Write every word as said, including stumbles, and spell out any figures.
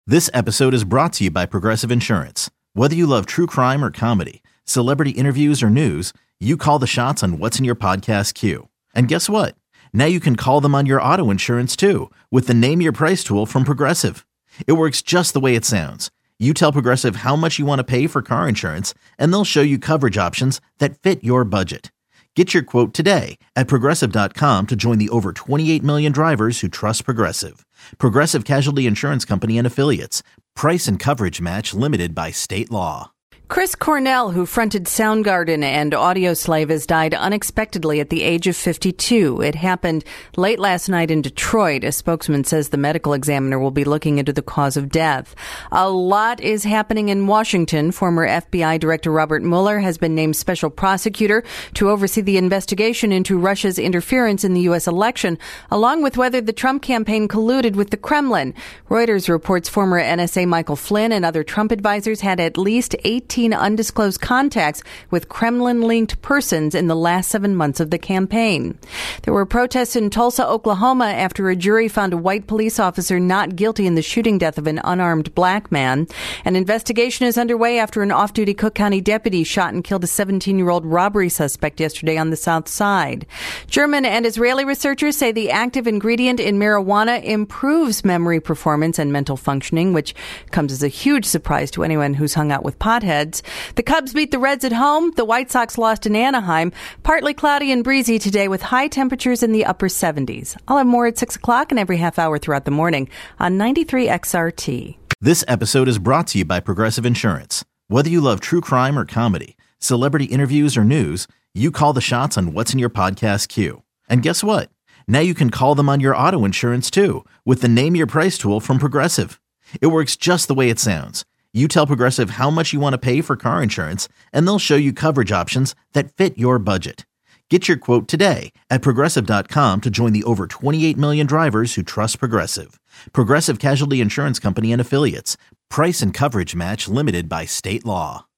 This episode is brought to you by Progressive Insurance. Whether you love true crime or comedy, celebrity interviews or news, you call the shots on what's in your podcast queue. And guess what? Now you can call them on your auto insurance too with the Name Your Price tool from Progressive. It works just the way it sounds. You tell Progressive how much you want to pay for car insurance, and they'll show you coverage options that fit your budget. Get your quote today at Progressive dot com to join the over twenty-eight million drivers who trust Progressive. Progressive Casualty Insurance Company and Affiliates. Price and coverage match limited by state law. Chris Cornell, who fronted Soundgarden and Audioslave, has died unexpectedly at the age of fifty-two. It happened late last night in Detroit. A spokesman says the medical examiner will be looking into the cause of death. A lot is happening in Washington. Former F B I Director Robert Mueller has been named special prosecutor to oversee the investigation into Russia's interference in the U S election, along with whether the Trump campaign colluded with the Kremlin. Reuters reports former N S A Michael Flynn and other Trump advisors had at least eighteen undisclosed contacts with Kremlin-linked persons in the last seven months of the campaign. There were protests in Tulsa, Oklahoma, after a jury found a white police officer not guilty in the shooting death of an unarmed black man. An investigation is underway after an off-duty Cook County deputy shot and killed a seventeen-year-old robbery suspect yesterday on the south side. German and Israeli researchers say the active ingredient in marijuana improves memory performance and mental functioning, which comes as a huge surprise to anyone who's hung out with potheads. The Cubs beat the Reds at home. The White Sox lost in Anaheim. Partly cloudy and breezy today with high temperatures in the upper seventies. I'll have more at six o'clock and every half hour throughout the morning on ninety-three X R T. This episode is brought to you by Progressive Insurance. Whether you love true crime or comedy, celebrity interviews or news, you call the shots on what's in your podcast queue. And guess what? Now you can call them on your auto insurance too with the Name Your Price tool from Progressive. It works just the way it sounds. You tell Progressive how much you want to pay for car insurance, and they'll show you coverage options that fit your budget. Get your quote today at Progressive dot com to join the over twenty-eight million drivers who trust Progressive. Progressive Casualty Insurance Company and Affiliates. Price and coverage match limited by state law.